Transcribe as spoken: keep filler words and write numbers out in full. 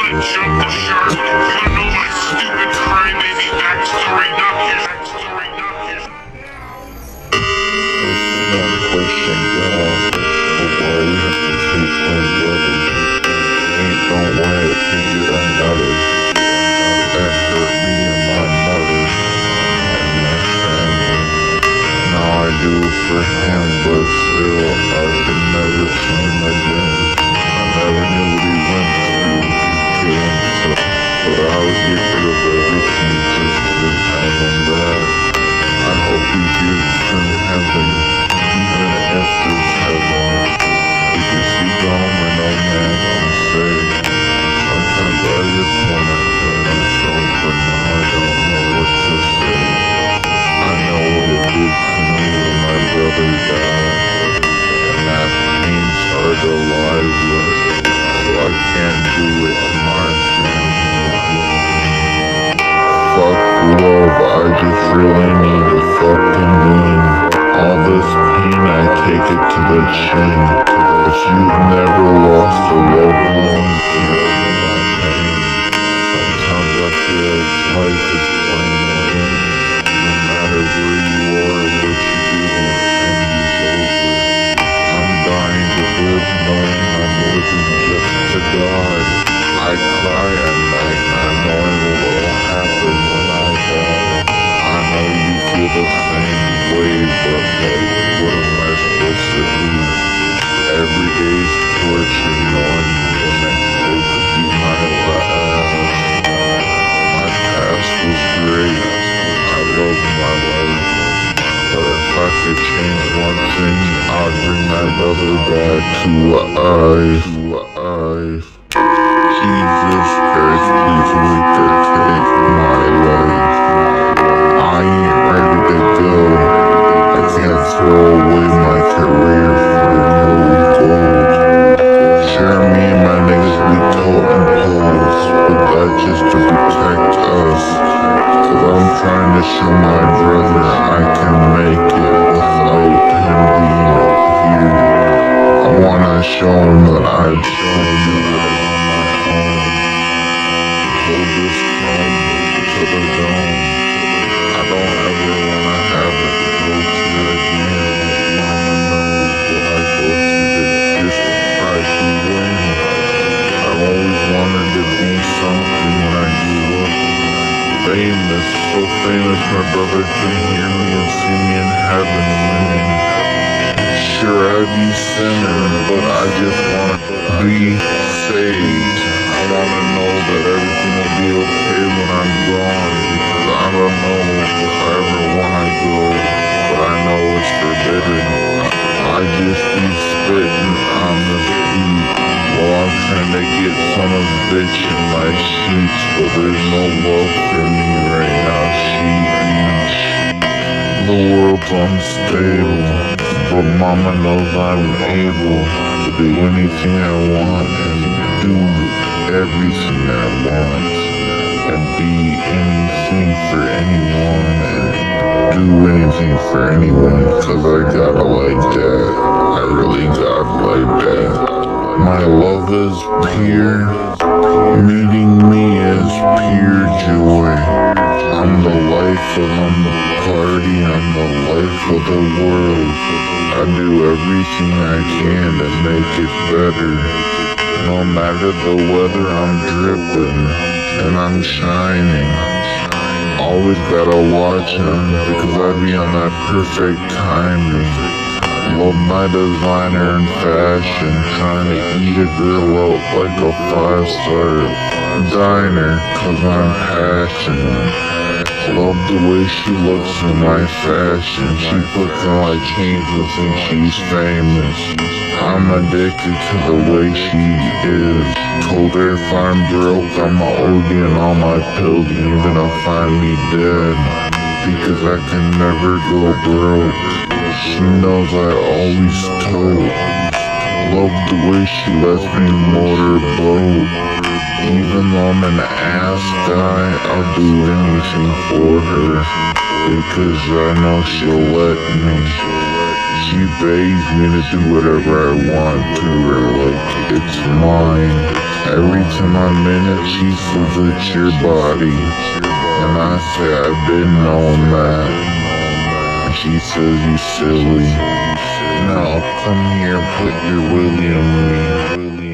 jump the shark. You know my stupid crybaby backstory, not his backstory, not his. It's no question, God, but why you have to take my brother? Ain't no way to figure another. That hurt me and my mother and my family. Now I do it for him, but still I could never see him again. I never knew what he went through to kill himself, but I would get rid of everything just to have him back. I hope he gives him heaven, even if there's heaven, because he gone where no man can say. Sometimes I just wanna kill myself, but now I don't know what to say. I know what it did to me when my brother died, and that pain's hard to live with, so I can't do it to my family. Fuck love, I just really need to fucking win. All this pain, I take it to the chin. If you've never lost a loved one, you can't feel my pain. Sometimes I feel like life is playing a game. No matter where you are or what you do, when the end is over. I'm dying to live knowing I'm living just to die. I cry at night not knowing what will happen when I die. I know you feel the same way, but like, what am I supposed to do? Every day's torture knowing the next day could be my last. My past was great, I love my life, but if I could change one thing, I'd bring my brother back to life. Jesus Christ, please wait to take my life. I ain't ready to go. I can't throw away my career for no gold. Sure, me and my niggas be toting poles, but that's just to protect us. Cause I'm trying to show my brother I can make it without him being here. I wanna show him that I've shown you that on my own. Hold this chrome to the dome. I don't ever wanna have it go to again. Mama knows what I go through just to try to win. I've always wanted to be something when I grew up. Famous, so famous my brother can hear me and see me in heaven winning. Sure, I be sinning, but I just wanna be saved. I wanna know that everything will be okay when I'm gone, because I don't know if I ever wanna go, but I know it's forbidden. I just be spitting on this beat while I'm trying to get some of the bitch in my sheets, but there's no love for me right now, she beach. The world's unstable, but mama knows I'm able to do anything I want and do everything I want and be anything for anyone and do anything for anyone, cause I gotta like that. I really gotta like that. My love is pure, meeting me is pure joy. I'm the life of the party, I'm the life of the world. I do everything I can to make it better. No matter the weather, I'm dripping and I'm shining. Always gotta watch him because I be on that perfect timing. Love my designer and fashion, trying to eat a girl out like a five-star diner, cause I'm passionate. Love the way she looks in my fashion, she puts on like chains and thinks she's famous. I'm addicted to the way she is. Told her if I'm broke, I'ma O D on all my pills, even if I find me dead, because I can never go broke. She knows I always tote. Love the way she lets me motorboat. Even though I'm an ass guy, I'll do anything for her, because I know she'll let me. She begs me to do whatever I want to her, like it's mine. Every time I'm in it, she says it's your body. And I say I've been on that. And she says you silly. Now come here, put your willy on me.